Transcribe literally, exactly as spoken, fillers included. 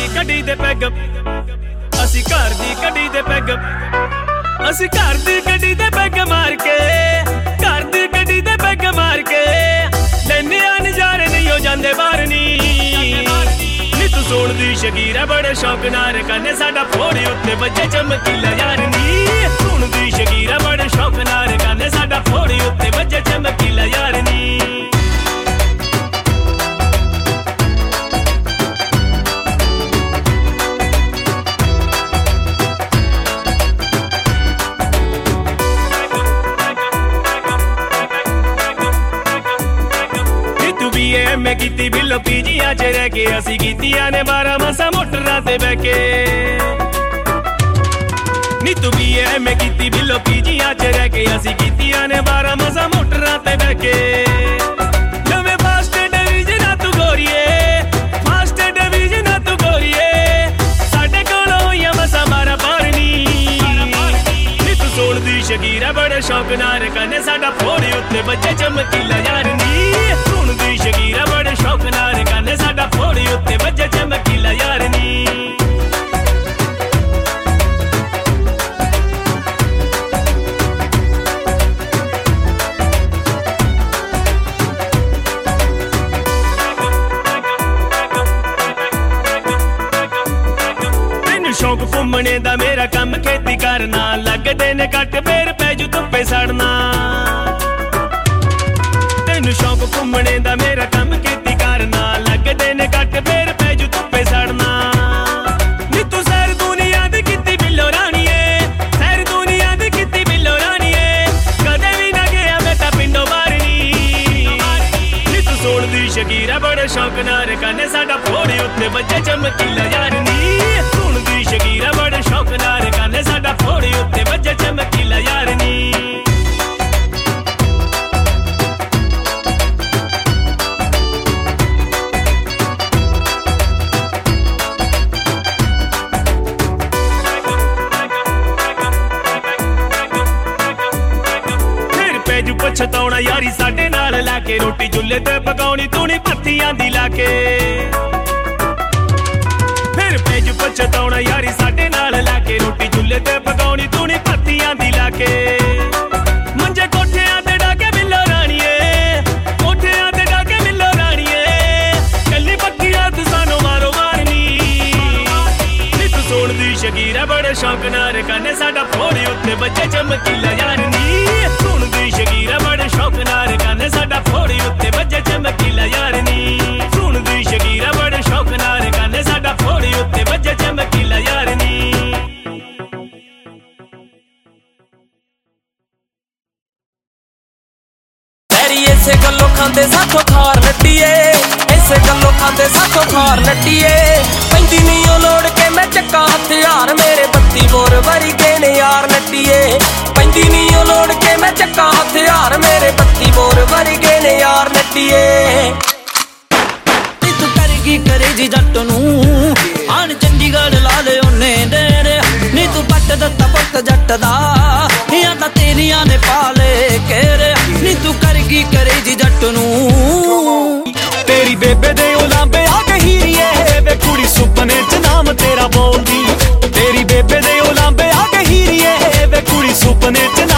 कड़ी दे पैग असी घर दी कड़ी दे पैग असी घर दी कड़ी दे पैग मार के घर दी कड़ी दे पैग मार के लेने आ नजारे नहीं हो जांदे बाहर नी नी तू सोण दी शकीर है बड़े शौक नाल कने साडा फोड़ी उत्ते बजे चमकीला यार नी सोण दी शकीर है बड़े शौक नाल कने साडा फोड़ी उत्ते बजे चमकीला यार नी मैं कीती बिलो पीजिया च रह के असी कीतियां ने बारह मसा मोटरां ते बह के नी तू भी है मैं कीती बिलो पीजिया च रह के असी कीतियां ने बारह मसा मोटरां ते बह के नवे फास्ट डिवीजन तू गोरीए फास्ट डिवीजन तू गोरीए साडे कोल होइयां मसा मारा पारनी नी तू सोण दी शकीर है बड़े शौक नाल कने साडा फोड़ी उत्ते बजे चमकीला यार नी सोण दी शकीर है बड़े शौक नाल कने साडा फोड़ी उत्ते बजे चमकीला यार नी शौक घूमने दा मेरा कम खेती करना लगदे ने कट फेर पैजू धुप्पे सड़ना तेनू शौक घूमने दा मेरा कम खेती करना लगदे ने कट फेर पैजू धुप्पे सड़ना नी तू सैर दुनिया दी कीती बिल्लो राणीए सैर दुनिया दी कीती बिल्लो राणीए कदे भी ना गया मैं तां पिंडों बाहर नी तू सोण दी शकीर है बड़े शौक नाल कने साडा फोड़ी उत्ते बजे चमकीला यार नी सोण दी शकीर है बड़े शौक नाल कने साडा फोड़ी उत्ते बजे चमकीला यार नी पछताउणा यारी साडे नाल लाके रोटी चुल्हे ते पकाउणी तूनी पत्तियां दी लाके फिर पेज पछताउणा यारी साडे नाल लाके रोटी चुल्हे ते पकाउणी तूनी पत्तियां दी लाके मंजे कोठियां ते डाके बिल्लो राणीए कोठियां ते डाके बिल्लो राणीए कल्ली पक्कियां तू सानू मारो मारनी नी तू सोण दी शकीर है बड़े शौक नाल कने साडा फोड़ी उत्ते बजे चमकीला यार नी सोण दी शकीर है बड़े शौक नाल कने साडा फोड़ी उत्ते बजे चमकीला यार नी सोण दी शकीर है बड़े शौक नाल कने साडा फोड़ी उत्ते बजे चमकीला यार नी इसे गल्लों खांदे साथों खार नट्टीए इसे गल्लों खांदे साथों खार नट्टीए पैंदी नी ओ लोड़ के मैं चक्का हथियार मेरे बत्ती बोर वरी गए ने यार नट्टीए पैंदी नी ओ लोड़ के मैं चक्का हथियार मेरे बत्ती बोर वरी गए ने यार नट्टीए तू करगी करे जी जट्ट नू आन चंडीगढ़ ला ले ओने डेरे नी तू पट दत्ता पुत जट्ट दा या तां तेरियां ने पाले केरे नी तू करगी करे जी जट्ट नू तेरी बेबे दे उलांबे आ गहीरिए वे कुड़ी सुपने च नाम तेरा बोलदी तेरी बेबे दे उलांबे आ गहीरिए वे कुड़ी सुपने च